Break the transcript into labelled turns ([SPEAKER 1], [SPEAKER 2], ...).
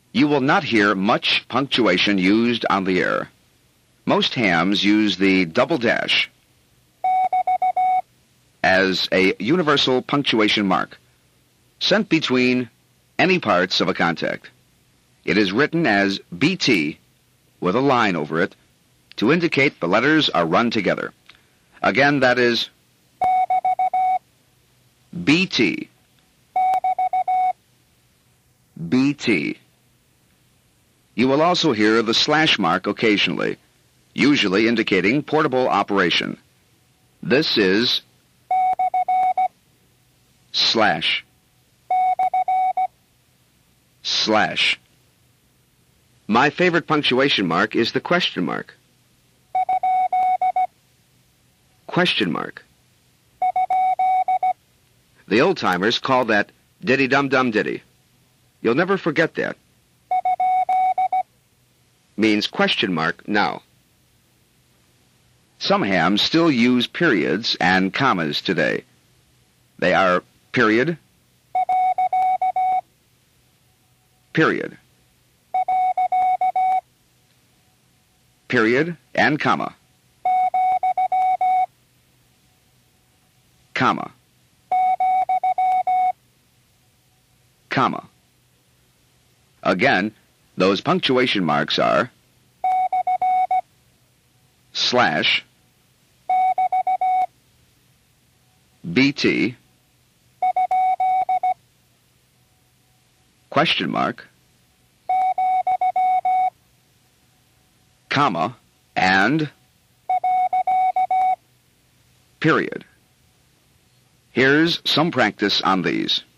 [SPEAKER 1] You will not hear much punctuation used on the air. Most hams use the double dash as a universal punctuation mark, sent between any parts of a contact. It is written as BT with a line over it to indicate the letters are run together. Again, that is BT. BT. You will also hear the slash mark occasionally, usually indicating portable operation. This is slash. Slash. My favorite punctuation mark is the question mark. Question mark. The old-timers call that diddy-dum-dum-diddy. You'll never forget that. Means question mark now. Some hams still use periods and commas today. They are period, period, period, and comma, comma, comma. Again, those punctuation marks are slash, BT, question mark, comma, and period. Here's some practice on these.